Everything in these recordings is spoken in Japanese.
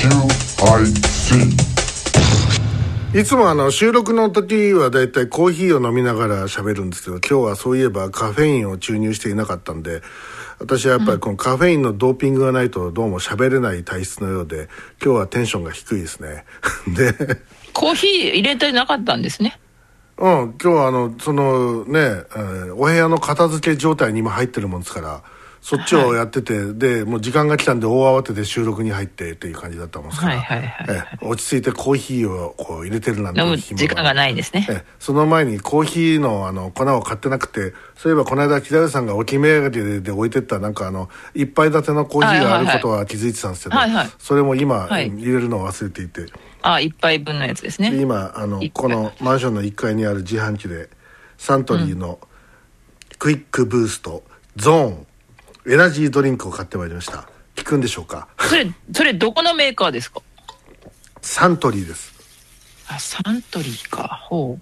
いつも収録の時はだいたいコーヒーを飲みながら喋るんですけど、今日はそういえばカフェインを注入していなかったんで、私はやっぱりこのカフェインのドーピングがないとどうも喋れない体質のようで、今日はテンションが低いですね。でコーヒー入れてなかったんですね。 今日はお部屋の片付け状態に今入ってるもんですから、そっちをやってて、はい、でもう時間が来たんで大慌てで収録に入ってっていう感じだったもんですから、落ち着いてコーヒーをこう入れてるなんて飲む時間がないですね。 その前にコーヒーの粉を買ってなくて、そういえばこの間木田さんが置き目で置いてった一杯立てのコーヒーがあることは気づいてたんですけど、それも今、入れるのを忘れていて、 一杯分のやつですね。 今このマンションの1階にある自販機でサントリーのクイックブーストゾーンエナジードリンクを買ってまいりました。聞くんでしょうか。 それどこのメーカーですか。 サントリーです。 サントリーか。ほ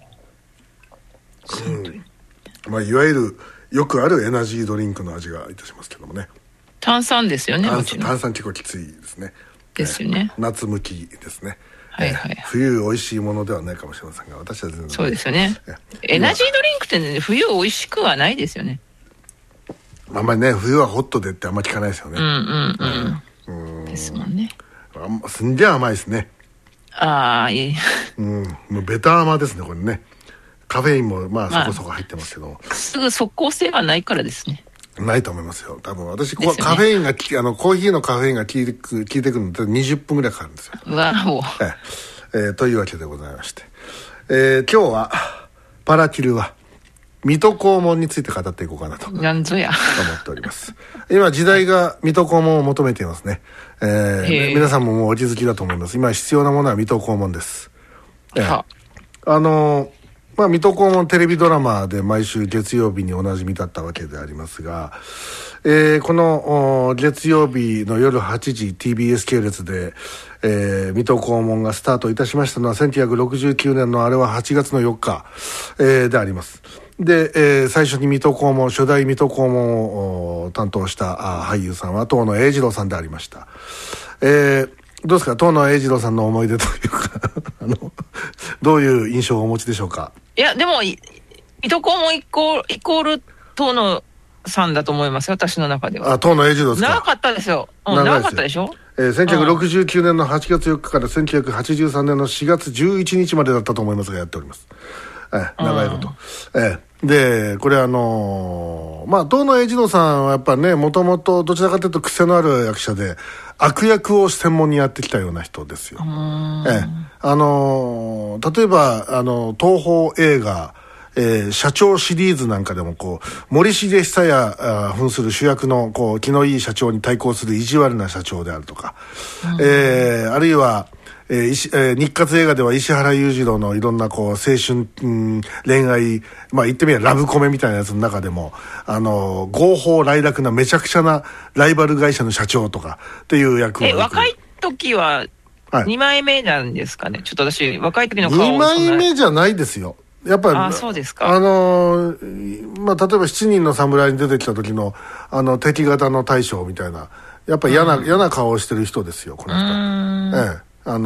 う。 いわゆるよくあるエナジードリンクの味がいたしますけどもね。 炭酸ですよね。 炭酸結構きついですね。 ですよね。 夏向きですね。冬美味しいものではないかもしれませんが、私は全然そうですよね。エナジードリンクって、冬美味しくはないですよね。 あんまりね、冬はホットでってあんまり聞かないですよね。 ですもんね。 すんげえ甘いですね。 いい。 もうベタ甘ですね、これね。カフェインもそこそこ入ってますけど、 すぐ即効性はないからですね。 ないと思いますよ。多分私、カフェインがコーヒーのカフェインが効いてくるのって20分ぐらいかかるんですよ。というわけでございまして、今日はパラキルは水戸黄門について語っていこうかなと思っております。今時代が水戸黄門を求めていますね。皆さんももうお気づきだと思います。今必要なものは水戸黄門です。水戸黄門テレビドラマで毎週月曜日におなじみだったわけでありますが、この月曜日の夜8時 TBS 系列で、水戸黄門がスタートいたしましたのは1969年のあれは8月の4日、であります。で、最初に水戸黄門、初代水戸黄門を担当した俳優さんは遠野栄二郎さんでありました。どうですか、遠野栄二郎さんの思い出というかどういう印象をお持ちでしょうか。 いや、でも水戸黄門イコール遠野さんだと思いますよ、私の中では。 遠野栄二郎ですか。 長かったですよ。長かったでしょ。 1969年の8月4日から1983年の4月11日までだったと思いますが、やっております。長いこと。で、これ遠野栄二郎さんはやっぱね、もともとどちらかというと癖のある役者で、悪役を専門にやってきたような人ですよ。例えば、東宝映画、社長シリーズなんかでも森重久彌扮する主役の気のいい社長に対抗する意地悪な社長であるとか、あるいは日活映画では石原裕次郎のいろんな青春、恋愛、言ってみればラブコメみたいなやつの中でも合法来楽なめちゃくちゃなライバル会社の社長とかっていう役を若い時は2枚目なんですかね。ちょっと私若い時の顔 2枚目じゃないですよ。やっぱりそうですか。 例えば7人の侍に出てきた時の敵型の大将みたいな、やっぱり嫌な顔をしてる人ですよ、この人。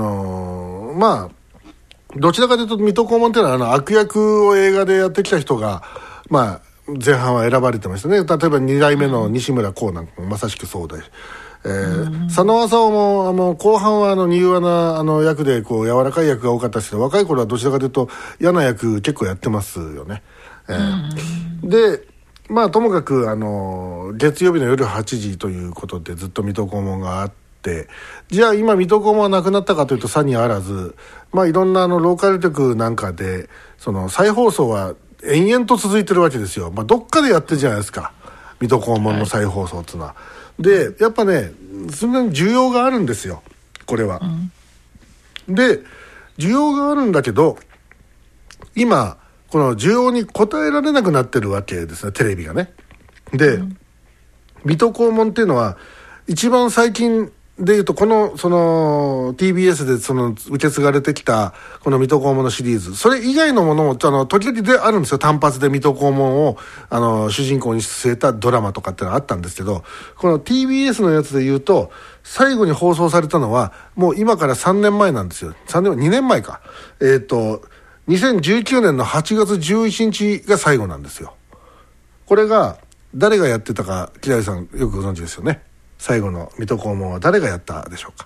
どちらかというと水戸黄門っていうのは悪役を映画でやってきた人が前半は選ばれてましたね。例えば2代目の西村光なんかもまさしくそうで、佐野浅夫も後半は柔和な役で柔らかい役が多かったですけど、若い頃はどちらかというと嫌な役結構やってますよね。でともかく月曜日の夜8時ということでずっと水戸黄門があって、じゃあ今水戸黄門はなくなったかというとさにあらず、いろんなローカル局なんかで再放送は延々と続いてるわけですよ。どっかでやってるじゃないですか、水戸黄門の再放送っていうのは。でやっぱね、そんなに需要があるんですよ、これは。で需要があるんだけど、今この需要に応えられなくなってるわけですね、テレビがね。で、水戸黄門っていうのは一番最近でいうとその TBS で受け継がれてきたこの水戸黄門のシリーズ、それ以外のものも時々であるんですよ。単発で水戸黄門を主人公に据えたドラマとかってのがあったんですけど、この TBS のやつでいうと最後に放送されたのはもう今から3年前なんですよ。2年前か。2019年の8月11日が最後なんですよ。これが誰がやってたか、木田さんよくご存知ですよね。最後の水戸黄門は誰がやったでしょうか。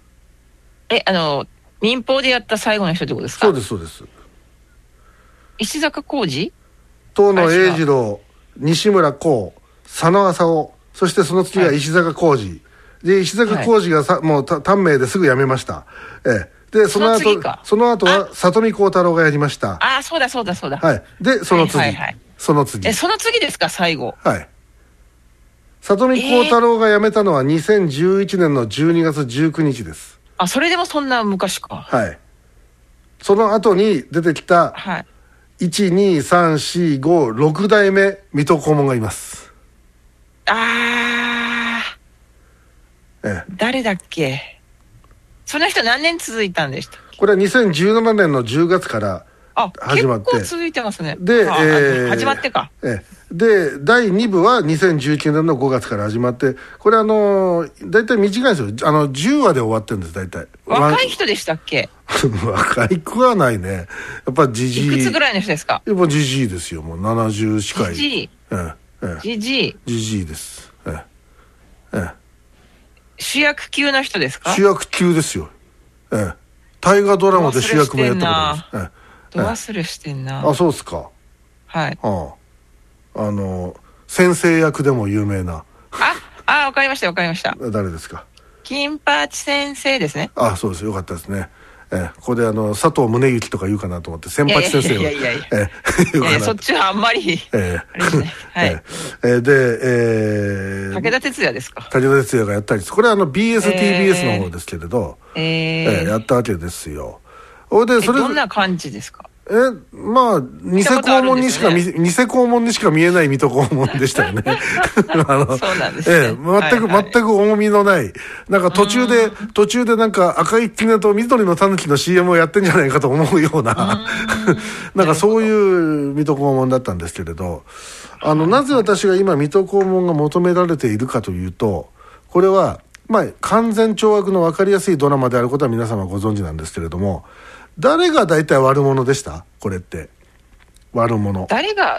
民放でやった最後の人ってことですか。 そうですそうです。 石坂浩二、 遠野英二郎、西村光、佐野浅夫、そしてその次が石坂浩二、で石坂浩二がもう短命ですぐ辞めました。でその後は里見光太郎がやりました。 ああ、そうだそうだそうだ。 はい。でその次、その次ですか、最後。 はい。里見光太郎が辞めたのは2011年の12月19日です。 あ、それでもそんな昔か。 はい。その後に出てきた、はい、1、2、3、4、5、6代目水戸黄門がいます。 誰だっけ。その人何年続いたんでしたっけ。 これは2017年の10月から始まって、 結構続いてますね。 で、 始まってか。 で第2部は2019年の5月から始まって、これ大体短いですよ。10話で終わってるんです。大体若い人でしたっけ。 若いくはないね。やっぱジジイ。 いくつぐらいの人ですか。 やっぱジジイですよ。もう70近い。 ジジイ。ジジイです。 主役級の人ですか。 主役級ですよ。大河ドラマで主役もやったことです。 ど忘れしてんな。 あ、そうですか。 はい。 先生役でも有名な。 わかりましたわかりました。 誰ですか。 金八先生ですね。 あ、そうです。よかったですね。ここで佐藤宗行とか言うかなと思って、先八先生はそっちはあんまりあれですね。はい。 で武田鉄矢ですか。 武田鉄矢がやったり、これはBSTBS の方ですけれど、やったわけですよ。 どんな感じですか。 まあ偽黄門にしか見えない水戸黄門でしたよね。 そうなんですね。 全く重みのない、なんか途中でなんか赤い絹と緑の狸の CM をやってんじゃないかと思うようななんかそういう水戸黄門だったんですけれど、なぜ私が今水戸黄門が求められているかというと、これはまあ完全懲悪の分かりやすいドラマであることは皆様ご存知なんですけれども、誰が大体悪者でした？これって悪者。 誰が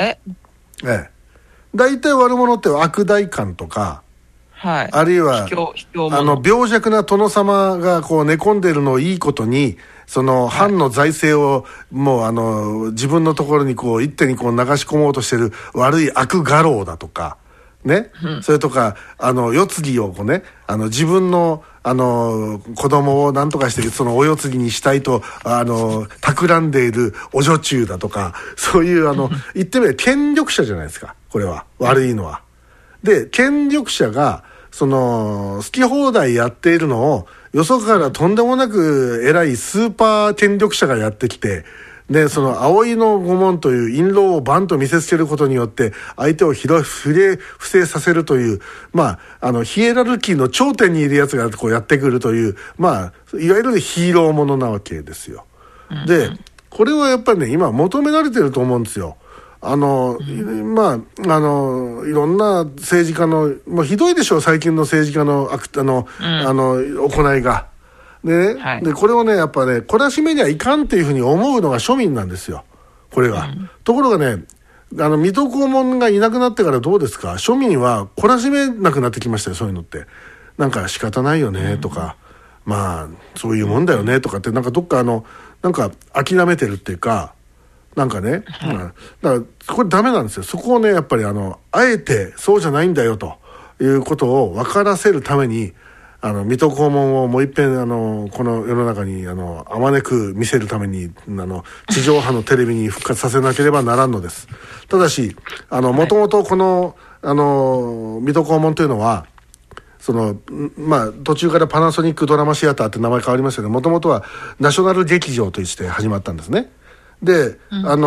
大体悪者って悪代官とか、 はい、 あるいは病弱な殿様がこう寝込んでいるのをいいことに、その藩の財政をもう自分のところにこう一手にこう流し込もうとしている悪い悪家老だとかね、それとか世継ぎをこうね、自分の子供を何とかしてそのお世継ぎにしたいと企んでいるお女中だとか、そういう言ってみれば権力者じゃないですか、これは悪いのは。で権力者が好き放題やっているのをよそからとんでもなく偉いスーパー権力者がやってきて、でその葵の御門という印籠をバンと見せつけることによって相手を不正させるという、まあヒエラルキーの頂点にいるやつがこうやってくるという、まあいわゆるヒーローものなわけですよ。でこれはやっぱりね今求められてると思うんですよ。まあいろんな政治家のもうひどいでしょう、最近の政治家の行いが。でね、でこれをねやっぱね懲らしめにはいかんっていうふうに思うのが庶民なんですよ、これは。ところがね水戸黄門がいなくなってからどうですか、庶民は懲らしめなくなってきましたよ、そういうのって。なんか仕方ないよねとか、まあそういうもんだよねとかって、なんかどっかなんか諦めてるっていうか、なんかね、だからこれダメなんですよ。そこをねやっぱりあえてそうじゃないんだよということを分からせるために水戸黄門をもう一遍この世の中にあまねく見せるために地上波のテレビに復活させなければならんのです。ただしもともとこの水戸黄門というのはまあ途中からパナソニックドラマシアターって名前変わりましたけど、もともとはナショナル劇場として始まったんですね。で、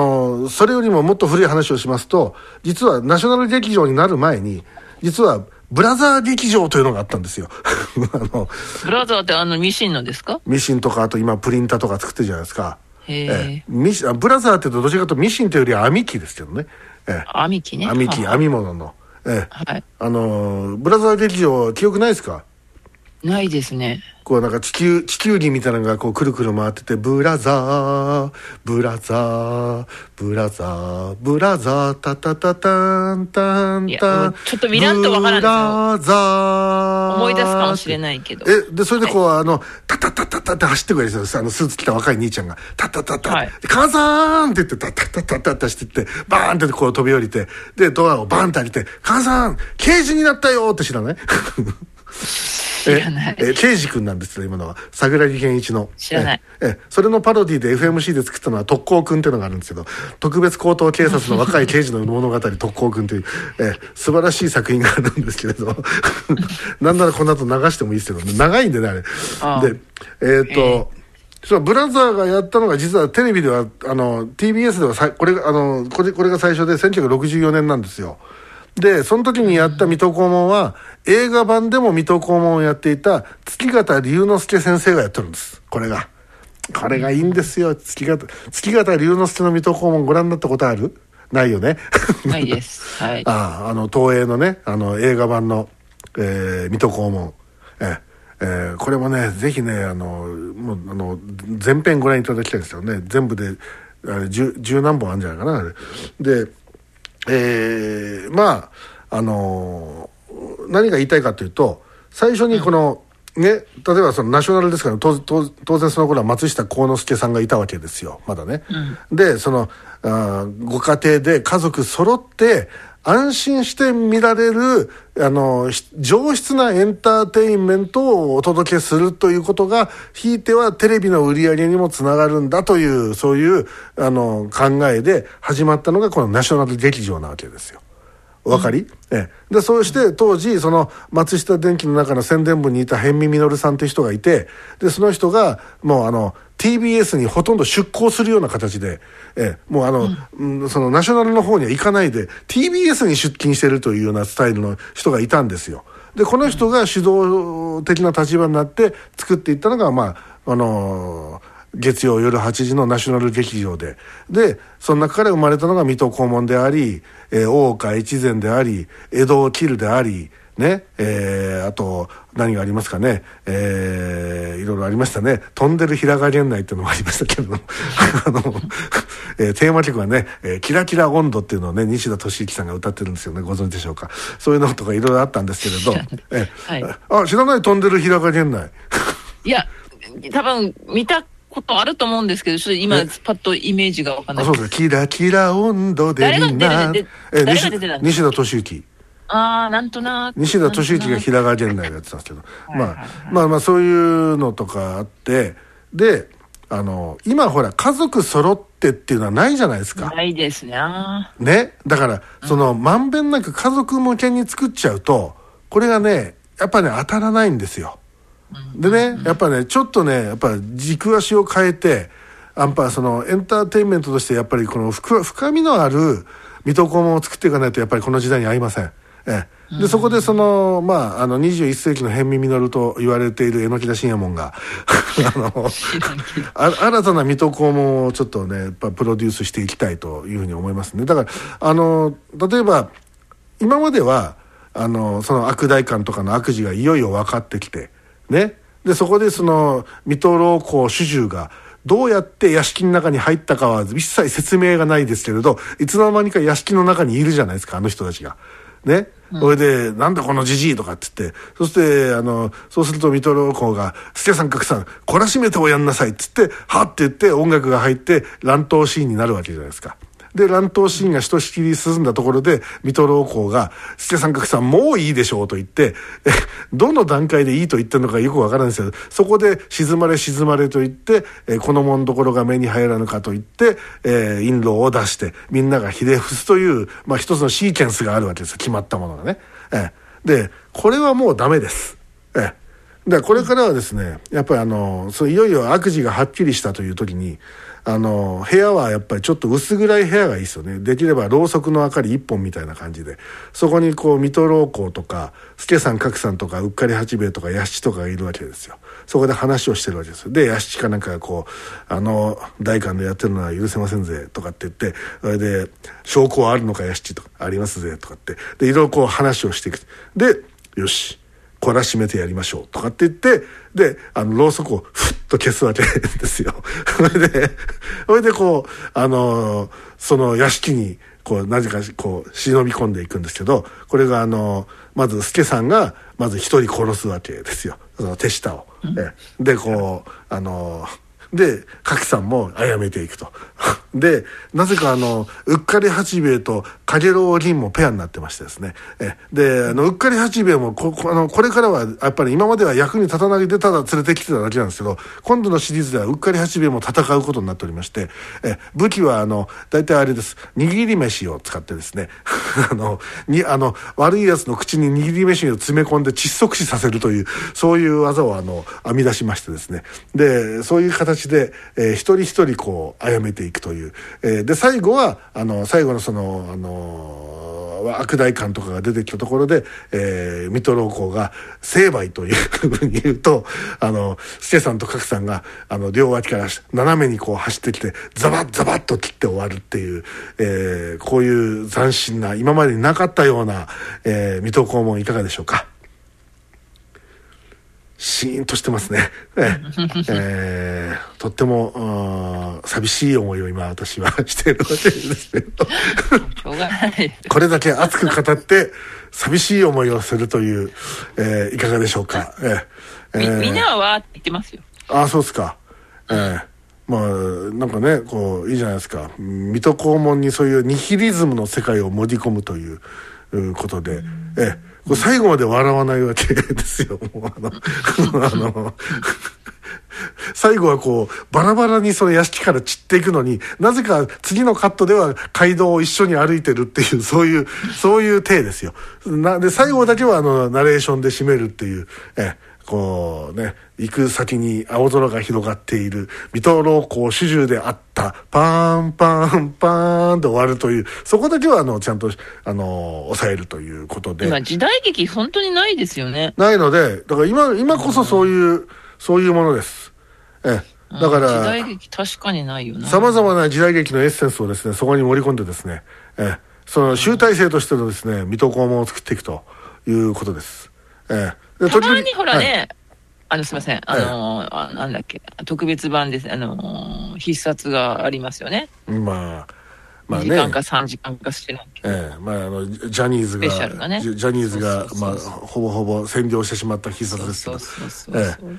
それよりももっと古い話をしますと、実はナショナル劇場になる前に実はブラザー劇場というのがあったんですよブラザーってミシンのですか？ ミシンとか、あと今プリンターとか作ってるじゃないですか。 へブラザーって言うとどちらかというとミシンというよりは編み機ですけどね。 編み機ね。 編み機、編み物の。 はい。 ブラザー劇場、記憶ないですか？ ないですね。 こうなんか地球儀みたいなのがこうくるくる回ってて、ブラザー、ブラザー、ブラザー、ブラザー、タタタタンタンタン。 ちょっと見らんとわからんですよ。 ブラザー。 思い出すかもしれないけど。 で、それでこう、タタタタタって走ってくるんですよ。スーツ着た若い兄ちゃんが、タタタタ、はい、カザーンって言って、タタタタタって走ってって、バーンってこう飛び降りて、で、ドアをバーンって開けて、カザーン刑事になったよって知らない知らない。 刑事くんなんですよ、今のは。桜木健一の。 知らない。 それのパロディで FMC で作ったのは特攻くんっていうのがあるんですけど、特別高等警察の若い刑事の物語特攻くんという、素晴らしい作品があるんですけれど、なんならこの後流してもいいですけどね、長いんでね、あれ。で、そのブラザーがやったのが実はテレビでは、TBS ではこれが最初で1964年なんですよ。で、その時にやった水戸黄門は、映画版でも水戸黄門をやっていた月形龍之介先生がやってるんです。これがいいんですよ。月形龍之介の水戸黄門ご覧になったことある？ないよね。 ないです。はい。 東映のね、映画版の、水戸黄門。これもね、ぜひね、全編ご覧いただきたいですよね。全部で、十何本あるんじゃないかな、あれ。で、何が言いたいかというと、最初にこの、ね、例えばそのナショナルですから、当然その頃は松下幸之助さんがいたわけですよ、まだね。で、ご家庭で家族揃って安心して見られる、上質なエンターテインメントをお届けするということが、ひいてはテレビの売り上げにもつながるんだという、そういう、考えで始まったのがこのナショナル劇場なわけですよ。お分かり？で、そうして当時、その松下電器の中の宣伝部にいた辺見実さんという人がいて、で、その人がもうTBS にほとんど出向するような形で、もうそのナショナルの方には行かないで TBS に出勤してるというようなスタイルの人がいたんですよ。で、この人が主導的な立場になって作っていったのが、月曜夜8時のナショナル劇場で、その中から生まれたのが水戸黄門であり、大岡越前であり、江戸を切るであり、ね、あと何がありますかね、いろいろありましたね。飛んでる平賀源内っていうのもありましたけれどもテーマ曲はね、キラキラ温度っていうのをね、西田敏行さんが歌ってるんですよね。ご存知でしょうか。そういうのとかいろいろあったんですけれど、知らない？飛んでる平賀源内いや、多分見たことあると思うんですけど、ちょっと今パッとイメージがわかんない。 そうです。キラキラ温度でみんな。 誰が出てたんですか？ 西田敏行。 なんとなく。 西田敏行が平賀源内でやってたんですけど、そういうのとかあって、で、今ほら家族揃ってっていうのはないじゃないですか。 ないですね。 ね、だからまんべんなく家族向けに作っちゃうと、これがね、やっぱね当たらないんですよ。でね、やっぱね、ちょっとね、やっぱ軸足を変えて、エンターテインメントとしてやっぱりこの深みのある水戸黄門を作っていかないとやっぱりこの時代に合いません。で、そこで21世紀の辺見実と言われている榎田信也門が新たな水戸黄門をちょっとね、やっぱプロデュースしていきたいというふうに思いますね。だから例えば今まではその悪代官とかの悪事がいよいよ分かってきてね、でそこでその水戸老公主従がどうやって屋敷の中に入ったかは一切説明がないですけれど、いつの間にか屋敷の中にいるじゃないですか、あの人たちがね。それで、なんだこのじじいとかって言って、そしてそうすると水戸老公が助さん格さん懲らしめておやんなさいって言って、はって言って音楽が入って乱闘シーンになるわけじゃないですか。で、乱闘シーンがひとしきり進んだところで、水戸老公が、助三角さんもういいでしょうと言って、どの段階でいいと言ってるのかよくわからないんですけど、そこで静まれ静まれと言って、このもんどころが目に入らぬかと言って、印籠を出して、みんながひれ伏すという、一つのシーケンスがあるわけですよ。決まったものがね。で、これはもうダメです。 でこれからはですね、やっぱりそういよいよ悪事がはっきりしたという時に部屋はやっぱりちょっと薄暗い部屋がいいですよね。できればろうそくの明かり一本みたいな感じで、そこにこう水戸老公とか助さん格さんとかうっかり八兵衛とか屋敷とかがいるわけですよ。そこで話をしてるわけですよ。で屋敷かなんかがこう代官でやってるのは許せませんぜとかって言って、それで証拠はあるのか屋敷とかありますぜとかってでいろいろこう話をしていく。でよし懲らしめてやりましょうとかって言って、でろうそくをふっと消すわけですよ。それでこうその屋敷にこうなぜかこう忍び込んでいくんですけど、これがまず助さんがまず一人殺すわけですよ、その手下を。でこうで格さんも殺めていくと。でなぜかうっかり八兵衛とかげろう銀もペアになってましてですね。でうっかり八兵衛もこれからはやっぱり今までは役に立たないでただ連れてきてただけなんですけど、今度のシリーズではうっかり八兵衛も戦うことになっておりまして、武器は大体あれです、握り飯を使ってですね悪いやつの口に握り飯を詰め込んで窒息死させるというそういう技を編み出しましてですね。でそういう形で、一人一人こう殺めていくという、で最後は最後のその悪代官とかが出てきたところで、水戸老公が成敗というふうに言うと助さんと格さんが両脇から斜めにこう走ってきてザバッザバッと切って終わるっていう、こういう斬新な今までになかったような、水戸黄門いかがでしょうか。シーンとしてますね。とっても寂しい思いを今私はしているわけですけどしょうがないこれだけ熱く語って寂しい思いをするという、いかがでしょうか。 みんなはわーって言ってますよ。 ああそうですか。まあなんかねこういいじゃないですか。水戸黄門にそういうニヒリズムの世界を盛り込むということで、これ最後まで笑わないわけですよ。もう最後はこうバラバラにその屋敷から散っていくのに、なぜか次のカットでは街道を一緒に歩いてるっていうそういう体ですよ。で最後だけはナレーションで締めるっていう、こうね、行く先に青空が広がっている水戸老公主従であったパーンパーンパーンで終わるという、そこだけはちゃんと抑えるということで、 今時代劇本当にないですよね。 ないのでだから今こそそういうものです。だから時代劇確かにないよな。 さまざまな時代劇のエッセンスをですねそこに盛り込んでですね、その集大成としてのですね水戸黄門を作っていくということです。でたまにほらね、 はい、 すいませんなんだっけ特別版です必殺がありますよね。 まあね、 2時間か3時間かしてないけど、 ジャニーズがスペシャルがね、 ジャニーズがほぼほぼ占領してしまった必殺ですけど、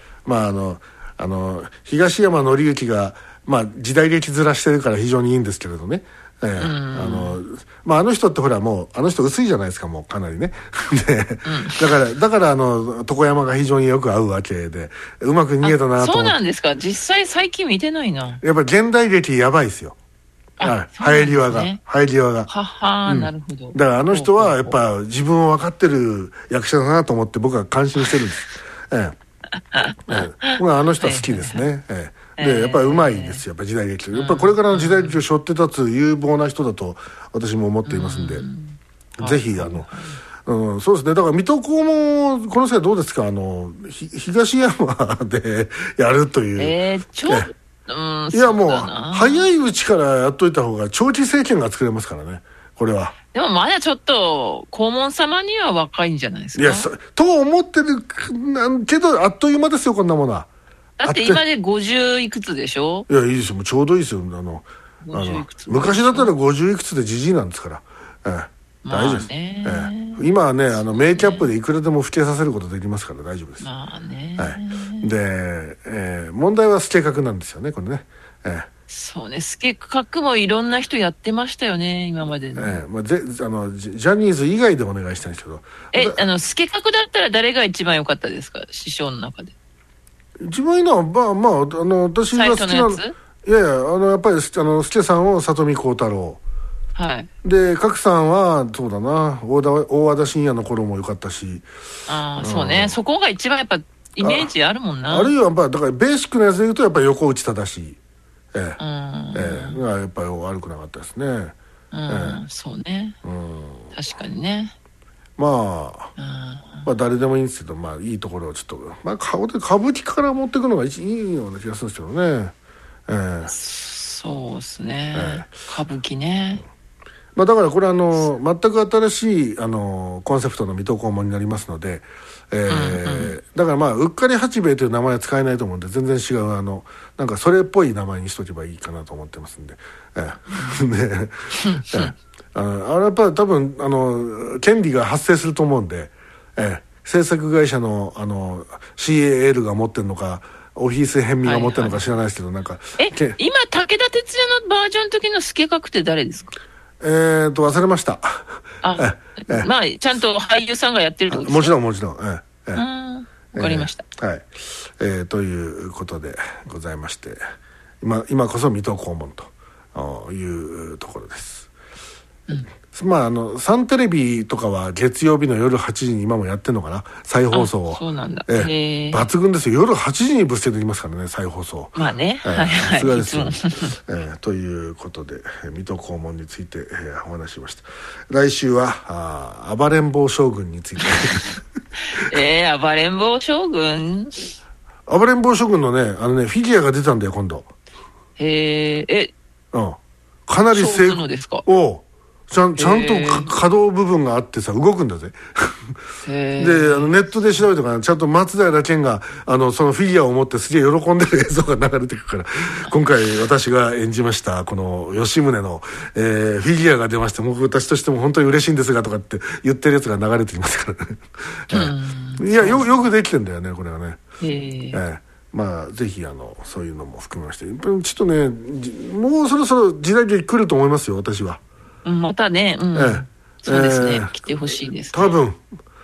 東山紀之が時代劇ずらしてるから非常にいいんですけれどね。あの人ってほらもうあの人薄いじゃないですか、もうかなりねで、だから床山が非常によく合うわけでうまく逃げたなと思って。 そうなんですか。実際最近見てないな。 やっぱ現代劇やばいですよ。入り輪がはは、なるほど。 だからあの人はやっぱ自分を分かってる役者だなと思って僕は感心してるんです。僕はあの人は好きですね。でやっぱりうまいですよ、やっぱ時代劇。やっぱりこれからの時代劇を背負って立つ有望な人だと私も思っていますんで、ぜひそうですね。だから水戸黄門この際どうですか、東山でやるという。いやもう早いうちからやっといた方が長期政権が作れますからね、これは。 でもまだちょっと黄門様には若いんじゃないですか。 いやと思ってるけどあっという間ですよ、こんなものは。 だって今で50いくつでしょ。 いやいいですよ、もうちょうどいいですよ。昔だったら50いくつでじじいなんですから、大丈夫です。今はねメイキャップでいくらでも老けさせることできますから大丈夫です。で、問題はスケ角なんですよね、これね。 そうね、スケ角もいろんな人やってましたよね、今までの。 ジャニーズ以外でお願いしたいんですけど。スケ角だったら誰が一番良かったですか、師匠の中で。 一番いいのは私が好きなの。いやいややっぱり助さんを里見光太郎。で格さんはそうだな、大和田伸也の頃も良かったし。 そうね、そこが一番やっぱイメージあるもんな。 あるいはやっぱだからベーシックなやつで言うとやっぱり横打ち正しい、がやっぱり悪くなかったですね。 そうね、確かにね。 まあ誰でもいいんですけど、まあいいところをちょっと、まあ、歌舞伎から持っていくのがいいような気がするんですけどね。 そうですね、歌舞伎ね。 まあ、だからこれ全く新しいコンセプトの水戸黄門になりますので、だからまあうっかり八兵衛という名前は使えないと思うんで、全然違うなんかそれっぽい名前にしとけばいいかなと思ってますんで、あれやっぱり多分権利が発生すると思うんで、制作会社のCAL が持ってるのかオフィス編味が持ってるのか知らないですけど、なんか今武田鉄矢のバージョンの時の助角って誰ですか？ 忘れました。 まあちゃんと俳優さんがやってるってことですか？もちろん。わかりました。 ということでございまして、今こそ水戸黄門というところです。まあサンテレビとかは月曜日の夜8時に今もやってるのかな、再放送を。 そうなんだ。 抜群ですよ。夜8時にぶつけてきますからね、再放送。 まあね、 さすがですよ。ということで水戸黄門について、お話ししました。来週は暴れん坊将軍について。暴れん坊将軍のね、フィギュアが出たんだよ今度。かなり成功ですか？ ちゃんと可動部分があってさ、動くんだぜ。でネットで調べてからちゃんと松平健がそのフィギュアを持ってすげえ喜んでる映像が流れてくるから、今回私が演じましたこの吉宗の、フィギュアが出まして、僕私としても本当に嬉しいんですがとかって言ってるやつが流れてきますからね。いやよくできてんだよねこれはね。まあぜひそういうのも含めまして、ちょっとねもうそろそろ時代劇来ると思いますよ私は。 またね、そうですね、来てほしいです、ね。 多分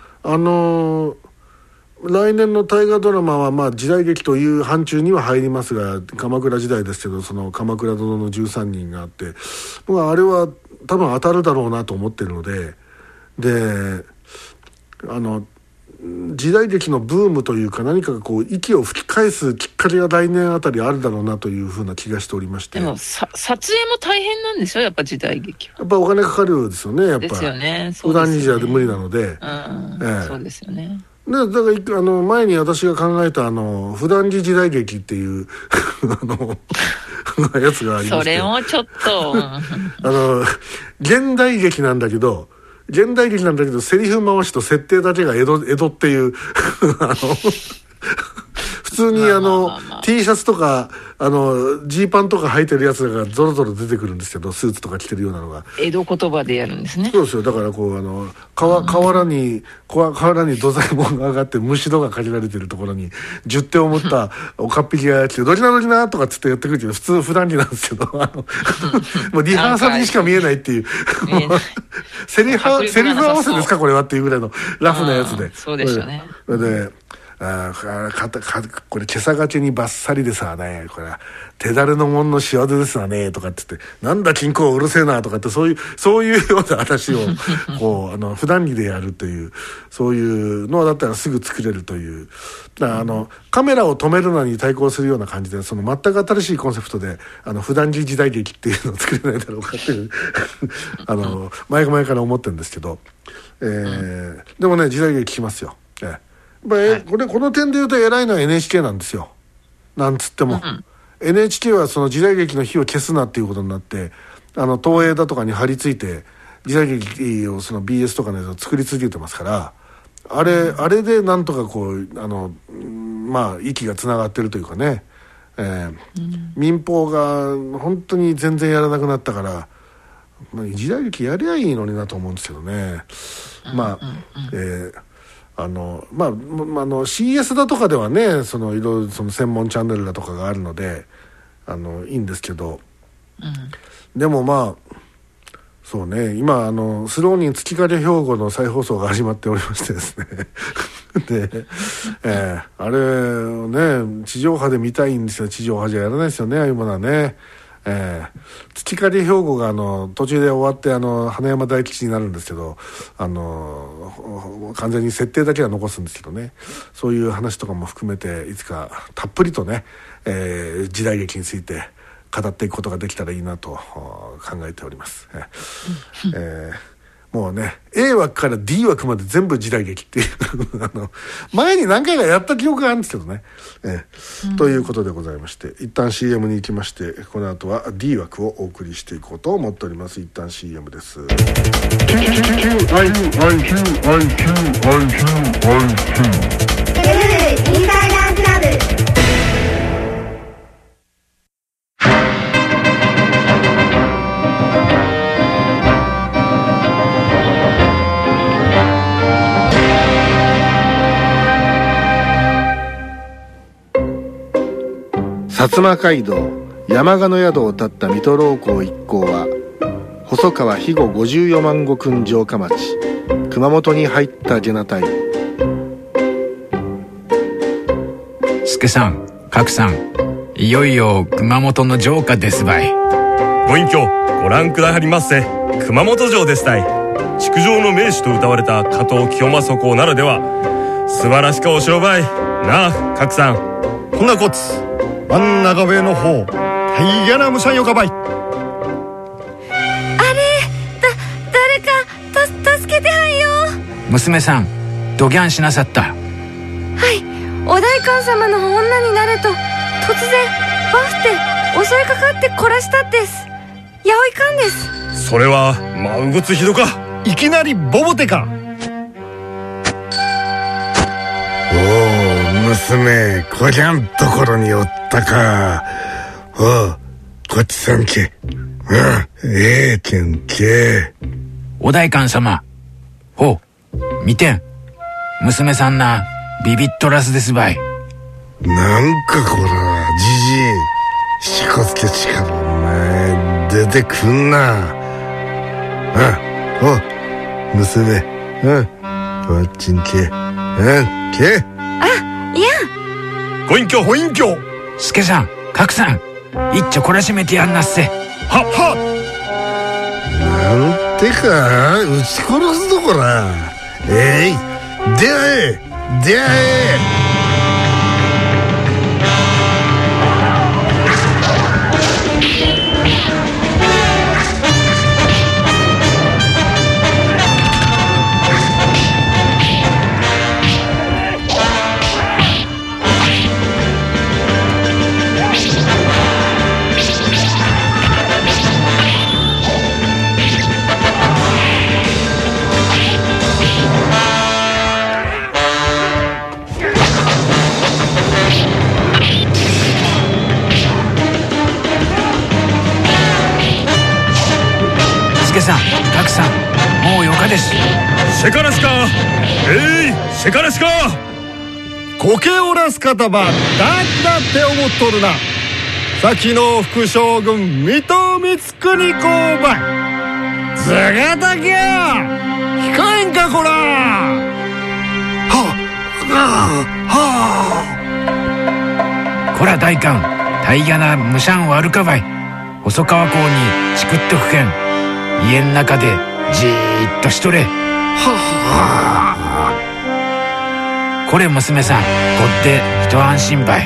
来年の大河ドラマはまあ時代劇という範疇には入りますが、鎌倉時代ですけど、その鎌倉殿の13人があって、僕はあれは多分当たるだろうなと思ってるので、時代劇のブームというか何かがこう息を吹き返すきっかけが来年あたりあるだろうなというふうな気がしておりまして。 でも撮影も大変なんですよやっぱ時代劇は。 やっぱお金かかるですよね、やっぱですよね。 普段にじゃ無理なので、 そうですよね。 だから前に私が考えた普段着時代劇っていうやつがありまして、 それもちょっと現代劇なんだけどセリフ回しと設定だけが江戸っていう普通にT シャツとかジーパンとか履いてるやつがゾロゾロ出てくるんですけど、スーツとか着てるようなのが江戸言葉でやるんですね。 そうですよ。だからこう河原に土左衛門が上がって虫戸がかけられてるところに10手を持ったおかっぴきが来てドリナとかつってやってくるけど、普通普段着なんですけどもうリハーサルにしか見えないっていうセリフ合わせですかこれはっていうぐらいのラフなやつで。 そうでしたね。 でこれ今朝がけにバッサリでさね、これ手だれのもんの仕業ですわねとかって言って、なんだ金庫うるせえなとかって、そういうような話をこう普段着でやるという、そういうのだったらすぐ作れるという、カメラを止めるのに対抗するような感じで、その全く新しいコンセプトで普段着時代劇っていうのを作れないだろうかっていう前々から思ってるんですけど、でもね時代劇聞きますよ。この点で言うと偉いのは NHK なんですよ。なんつっても、NHK はその時代劇の火を消すなっていうことになって、東映だとかに張り付いて時代劇をその BS とかのやつを作り続けてますから、あれでなんとかこうまあ息がつながってるというかね、民放が本当に全然やらなくなったから、時代劇やりゃいいのになと思うんですけどね。CS だとかではね、いろいろ専門チャンネルだとかがあるのでいいんですけど、でもまあそうね、今スローニン月影兵庫の再放送が始まっておりましてですねで、あれをね地上波で見たいんですよ。地上波じゃやらないですよね、ああいうものはね。 土狩兵庫が途中で終わって花山大吉になるんですけど、完全に設定だけは残すんですけどね、そういう話とかも含めていつかたっぷりとね、時代劇について語っていくことができたらいいなと考えております。もうね A 枠から D 枠まで全部時代劇っていう前に何回かやった記憶があるんですけどね、ということでございまして、一旦 CM に行きまして、この後は D 枠をお送りしていこうと思っております。一旦 CM です。薩摩街道山鹿の宿を立った水戸老公一行は、細川肥後54万石君城下町熊本に入ったげなたい。 助さん、格さん、いよいよ熊本の城下ですばい。 ご隠居ご覧くださりませ。熊本城ですたい。築城の名手と謳われた加藤清正公ならでは素晴らしかお城ばいなあ、格さん。 こんなこつ真ん中上の方大変な武者よかばい。 あれ誰か助けてはんよ。 娘さん、どぎゃんしなさった。 はい、お代官様の女になれと突然バフって襲いかかって懲らしたってす。やおいかんです。 それは真うぐつひどか。 いきなりボボテか。 おお、娘こりゃんところにおったか。おう、こっちさんけ。けんけ。 お代官様、ほう、見てん。娘さんなビビッとらすですばい。 なんかこらじじい、しこつけ力お前出てくんな。お娘、こっちんけ。け。 あ、いやご隠居ご隠居。 助さん、格さん、一丁懲らしめてやんなっせ。 はっ。 なんてか撃ち殺すぞこら。出会え。 助さん、格さん、もうよかです。 せからしか。せからしか。 こけおらす方ば誰だって思っとるな。先の副将軍水戸光圀公ばい。ずがたきゃ控えんかこら。 こら代官、大河なむしゃん悪かばい。細川公にチクっとくけん。家ん中でじーっとしとれ。これ娘さん、こって一安心ばい。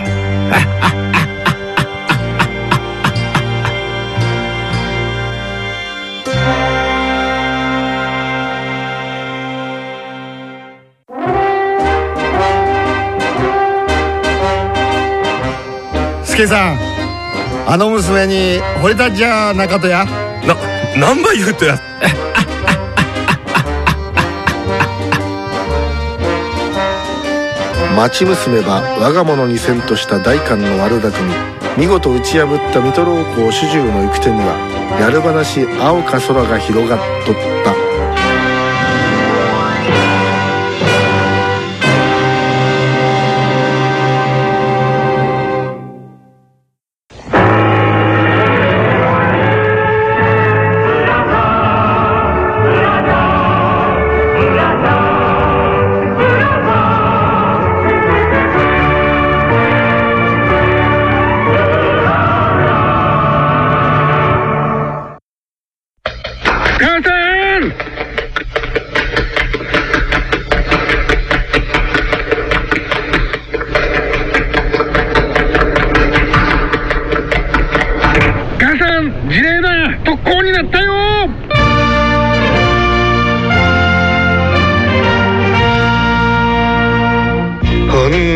助さん、あの娘に惚れたんじゃなかとや。 何ば言うとや。 町娘は我が物にせんとした代官の悪巧み、見事打ち破った水戸老公主従の行く手には、やる話青か空が広がっとった。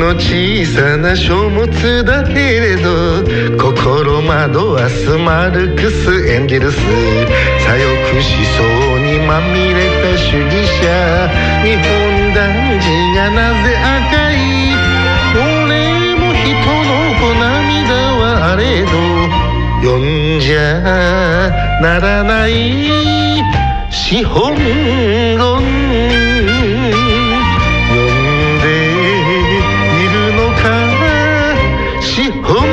の小さな書物だけれど心惑わすマルクスエンゲルス、左翼思想にまみれた主義者、日本男児がなぜ赤い、俺も人の子涙はあれど読んじゃならない資本論、資本論。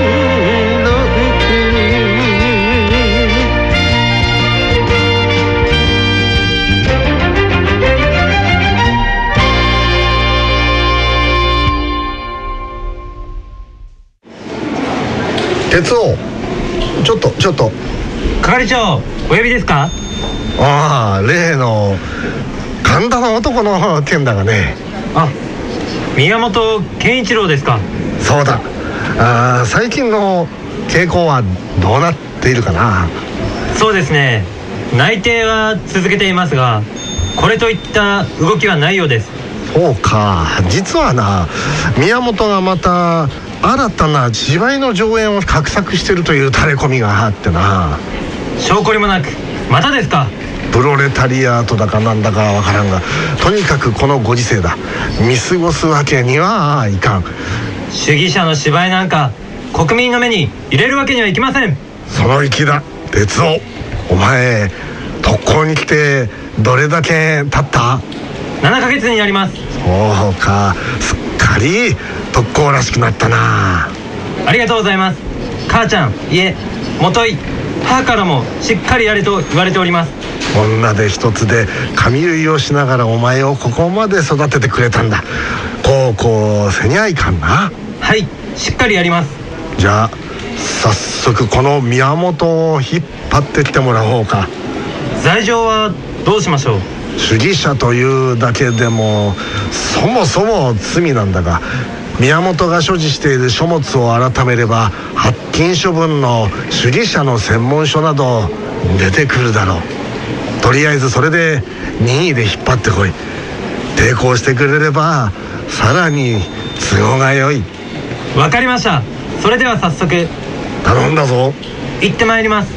鉄夫、ちょっと係長、お呼びですか？ ああ、例の神田の男の件だがね。 あ、宮本健一郎ですか？ そうだ。最近の傾向はどうなっているかな？ そうですね、内定は続けていますが、これといった動きはないようです。 そうか、実はな、宮本がまた新たな芝居の上演を画策してるという垂れ込みがあってな。 証拠りもなくまたですか？ プロレタリアートだかなんだかわからんが、とにかくこのご時世だ、見過ごすわけにはいかん。 主義者の芝居なんか国民の目に入れるわけにはいきません。 その意気だ、鉄夫。お前特攻に来てどれだけ経った？ 7 ヶ月になります。 そうか、すっかり特攻らしくなったな。 ありがとうございます。母ちゃん、いえ元井母からもしっかりやれと言われております。 女で一つで髪結いをしながらお前をここまで育ててくれたんだ。こうせにゃいかんな。 はい、しっかりやります。 じゃあ早速この宮本を引っ張ってってもらおうか。 罪状はどうしましょう？ 主義者というだけでもそもそも罪なんだが、宮本が所持している書物を改めれば発禁処分の主義者の専門書など出てくるだろう。とりあえずそれで任意で引っ張ってこい。抵抗してくれればさらに都合が良い。 わかりました。それでは早速。 頼んだぞ。 行ってまいります。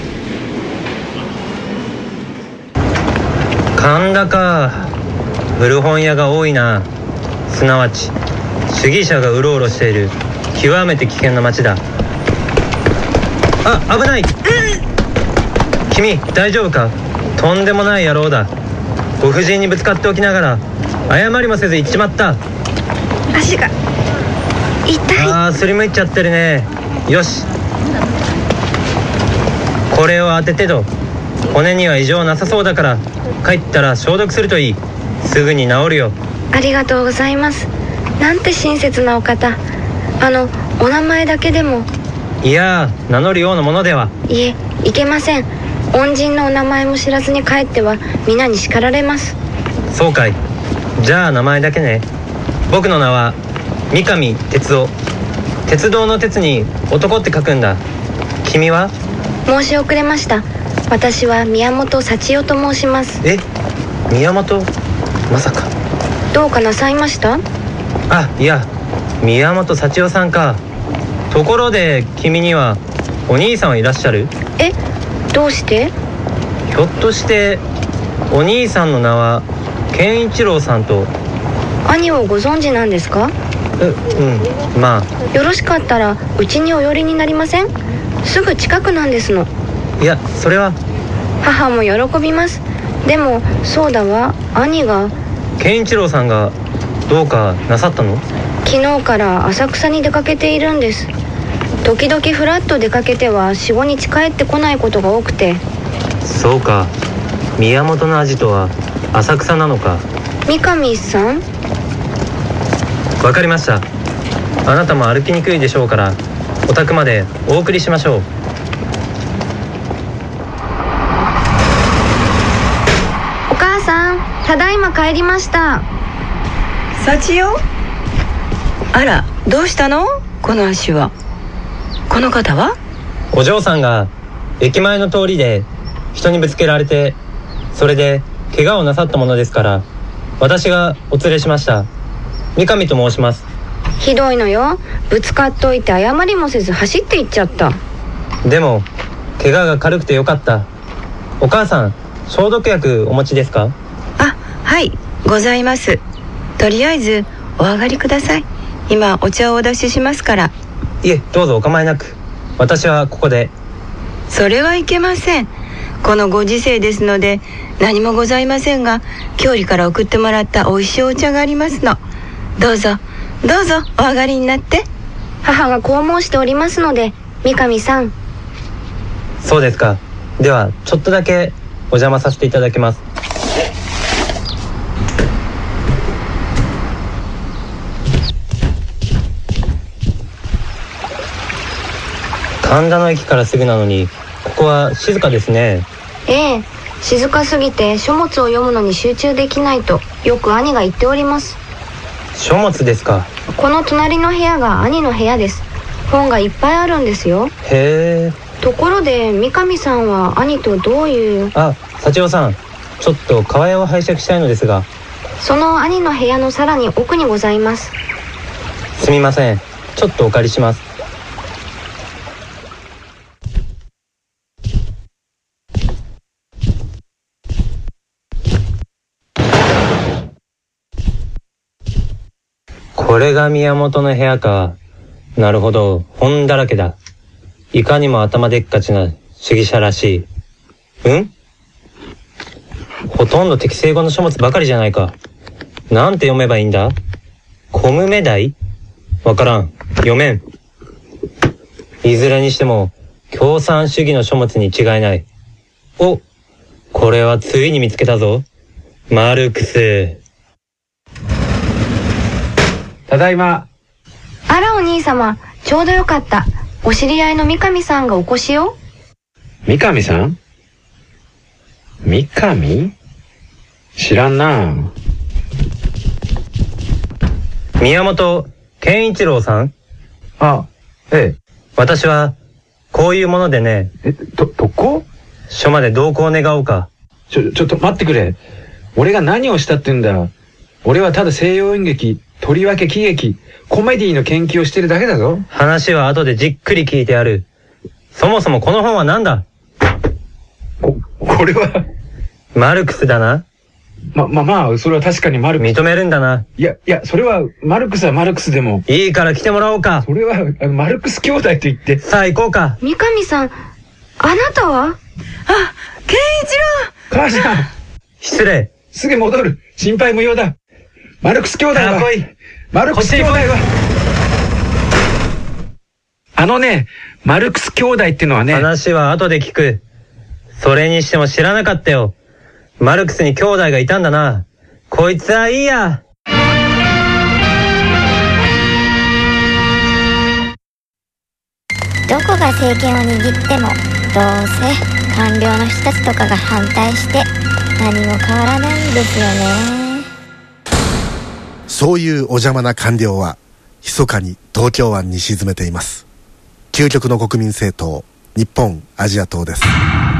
神田か、古本屋が多いな。すなわち主義者がうろうろしている極めて危険な街だ。あ、危ない。君大丈夫か？とんでもない野郎だ。ご婦人にぶつかっておきながら謝りもせず行っちまった。 足が痛い。 すりむいちゃってるね。よし、これを当ててと。骨には異常なさそうだから帰ったら消毒するといい。すぐに治るよ。 ありがとうございます。なんて親切なお方。お名前だけでも。 いや、名乗るようなものでは。 いえ、いけません。恩人のお名前も知らずに帰っては皆に叱られます。 そうかい。じゃあ名前だけね。僕の名は三上哲夫。鉄道の鉄に男って書くんだ。君は？ 申し遅れました。私は宮本幸代と申します。 え、宮本？まさか。 どうかなさいました？ あ、いや、宮本幸代さんか。ところで君にはお兄さんはいらっしゃる？ え、どうして？ ひょっとしてお兄さんの名は健一郎さんと。 兄をご存知なんですか？ うん、まあ。 よろしかったらうちにお寄りになりません？すぐ近くなんですの。 いや、それは。 母も喜びます。でもそうだわ、兄が。 健一郎さんがどうかなさったの？ 昨日から浅草に出かけているんです。時々フラッと出かけては 4,5 日帰ってこないことが多くて。 そうか、宮本の味とは浅草なのか。 三上さん？ わかりました。あなたも歩きにくいでしょうからお宅までお送りしましょう。 お母さん、ただいま帰りました。 幸代？あら、どうしたの？この足は。この方は？ お嬢さんが駅前の通りで人にぶつけられて、それで怪我をなさったものですから私がお連れしました。三上と申します。 ひどいのよ。ぶつかっといて謝りもせず走って行っちゃった。 でも怪我が軽くてよかった。お母さん、消毒薬お持ちですか？ あ、はい、ございます。とりあえずお上がりください。今お茶をお出ししますから。 いえ、どうぞお構いなく。私はここで。 それはいけません。このご時世ですので何もございませんが、郷里から送ってもらったおいしいお茶がありますの。どうぞどうぞお上がりになって。 母がこう申しておりますので、三上さん。 そうですか。ではちょっとだけお邪魔させていただきます。神田の駅からすぐなのにここは静かですね。 ええ、静かすぎて書物を読むのに集中できないとよく兄が言っております。 書物ですか。 この隣の部屋が兄の部屋です。本がいっぱいあるんですよ。 へえ。 ところで三上さんは兄とどういう。 あ、幸男さん、ちょっと厠を拝借したいのですが。 その兄の部屋のさらに奥にございます。 すみません、ちょっとお借りします。これが宮本の部屋か。なるほど、本だらけだ。いかにも頭でっかちな主義者らしい。ほとんど適正語の書物ばかりじゃないか。なんて読めばいいんだ？コムメダイ？わからん。読めん。いずれにしても共産主義の書物に違いない。お、これはついに見つけたぞ。マルクス。 ただいま。 あらお兄様、ちょうどよかった。お知り合いの三上さんがお越しよ。 三上さん？三上？知らんな。 宮本健一郎さん？ あ、ええ。 私はこういうものでね。 どこ？ 署まで同行願おうか。 ちょっと待ってくれ。俺が何をしたってんだ。俺はただ西洋演劇、とりわけ喜劇、コメディの研究をしてるだけだぞ。 話は後でじっくり聞いてやる。そもそもこの本は何だ？ これはマルクスだな。 まあ、それは確かにマルクス。 認めるんだな。 いや、それは、マルクスはマルクスでも。 いいから来てもらおうか。 それは、マルクス兄弟と言って。 さあ行こうか。 三上さん、あなたは？ あ、健一郎！ 母さん！ 失礼。 すぐ戻る。心配無用だ。マルクス兄弟は。 来い。 マルクス兄弟は。マルクス兄弟ってのはね。 話は後で聞く。それにしても知らなかったよ。マルクスに兄弟がいたんだな。こいつはいいや。 どこが政権を握っても、どうせ官僚の人たちとかが反対して何も変わらないんですよね。 そういうお邪魔な官僚は密かに東京湾に沈めています。究極の国民政党、日本アジア党です。